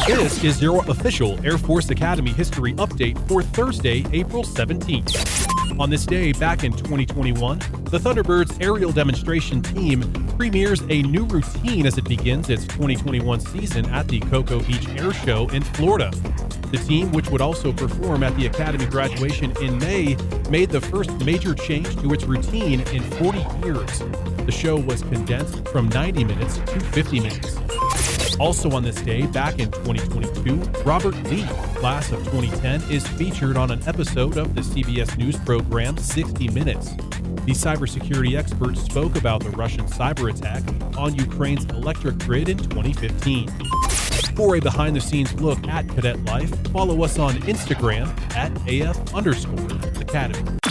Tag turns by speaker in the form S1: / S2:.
S1: This is your official Air Force Academy history update for Thursday, April 17th. On this day, back in 2021, the Thunderbirds aerial demonstration team premieres a new routine as it begins its 2021 season at the Cocoa Beach Air Show in Florida. The team, which would also perform at the Academy graduation in May, made the first major change to its routine in 40 years. The show was condensed from 90 minutes to 50 minutes. Also on this day, back in 2022, Robert Lee, class of 2010, is featured on an episode of the CBS News program 60 Minutes. The cybersecurity expert spoke about the Russian cyber attack on Ukraine's electric grid in 2015. For a behind-the-scenes look at cadet life, follow us on Instagram at AF_Academy.